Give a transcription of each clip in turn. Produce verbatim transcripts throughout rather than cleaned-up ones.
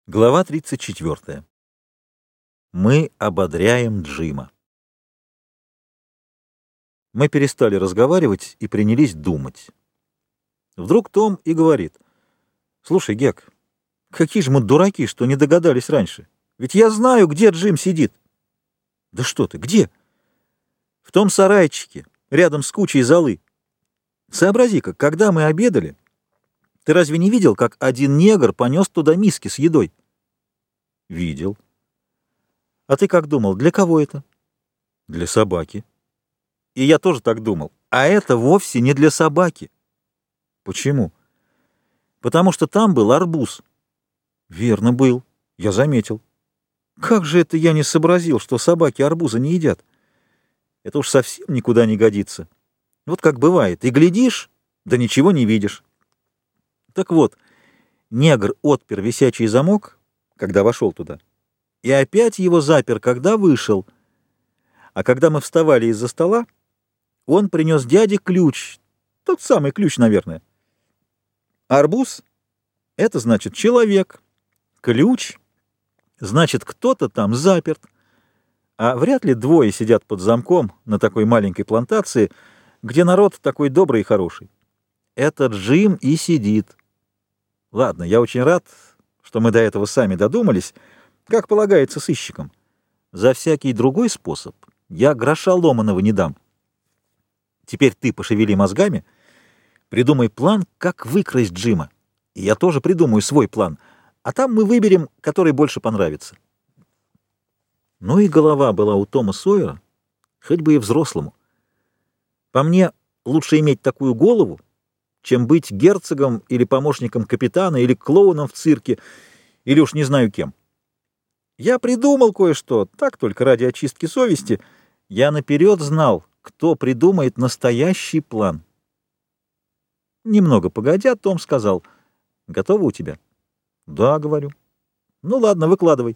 Глава тридцать четвёртая. Мы ободряем Джима. Мы перестали разговаривать и принялись думать. Вдруг Том и говорит: «Слушай, Гек, какие же мы дураки, что не догадались раньше. Ведь я знаю, где Джим сидит». «Да что ты, где?» «В том сарайчике, рядом с кучей золы. Сообрази-ка, когда мы обедали, ты разве не видел, как один негр понес туда миски с едой?» «Видел». «А ты как думал, для кого это?» «Для собаки». «И я тоже так думал. А это вовсе не для собаки». «Почему?» «Потому что там был арбуз». «Верно, был. Я заметил». «Как же это я не сообразил, что собаки арбуза не едят? Это уж совсем никуда не годится. Вот как бывает, и глядишь, да ничего не видишь». Так вот, негр отпер висячий замок, когда вошел туда, и опять его запер, когда вышел. А когда мы вставали из-за стола, он принес дяде ключ, тот самый ключ, наверное. Арбуз — это значит человек, ключ — значит кто-то там заперт, а вряд ли двое сидят под замком на такой маленькой плантации, где народ такой добрый и хороший. Этот Джим и сидит. Ладно, я очень рад, что мы до этого сами додумались, как полагается сыщикам. За всякий другой способ я гроша ломаного не дам. Теперь ты пошевели мозгами, придумай план, как выкрасть Джима. И я тоже придумаю свой план, а там мы выберем, который больше понравится. Ну и голова была у Тома Сойера, хоть бы и взрослому. По мне, лучше иметь такую голову, чем быть герцогом или помощником капитана, или клоуном в цирке, или уж не знаю кем. Я придумал кое-что, так только ради очистки совести. Я наперед знал, кто придумает настоящий план. Немного погодя, Том сказал: «Готово у тебя?» «Да», — говорю. «Ну ладно, выкладывай».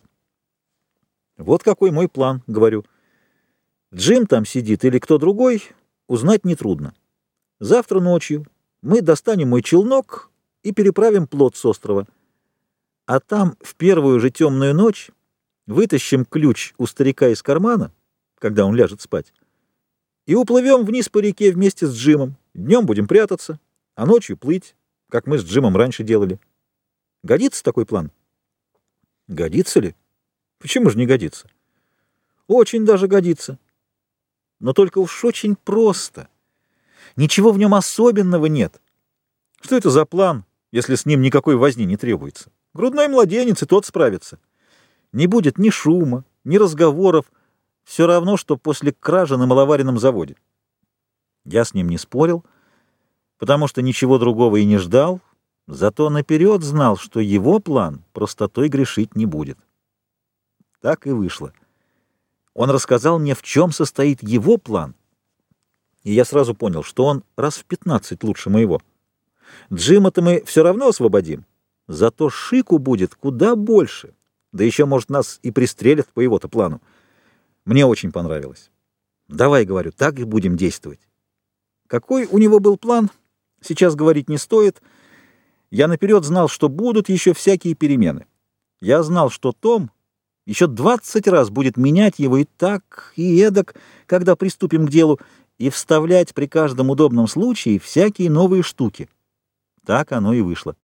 «Вот какой мой план», — говорю. «Джим там сидит или кто другой, узнать нетрудно. Завтра ночью мы достанем мой челнок и переправим плот с острова. А там в первую же темную ночь вытащим ключ у старика из кармана, когда он ляжет спать, и уплывем вниз по реке вместе с Джимом. Днем будем прятаться, а ночью плыть, как мы с Джимом раньше делали. Годится такой план?» «Годится ли? Почему же не годится?» «Очень даже годится. Но только уж очень просто. Ничего в нем особенного нет. Что это за план, если с ним никакой возни не требуется? Грудной младенец, и тот справится. Не будет ни шума, ни разговоров, все равно, что после кражи на маловаренном заводе». Я с ним не спорил, потому что ничего другого и не ждал, зато наперед знал, что его план простотой грешить не будет. Так и вышло. Он рассказал мне, в чем состоит его план, и я сразу понял, что он раз в пятнадцать лучше моего. Джима-то мы все равно освободим, зато шику будет куда больше, да еще, может, нас и пристрелят по его-то плану. Мне очень понравилось. Давай, говорю, так и будем действовать. Какой у него был план, сейчас говорить не стоит. Я наперед знал, что будут еще всякие перемены. Я знал, что Том еще двадцать раз будет менять его и так, и эдак, когда приступим к делу, и вставлять при каждом удобном случае всякие новые штуки. Так оно и вышло.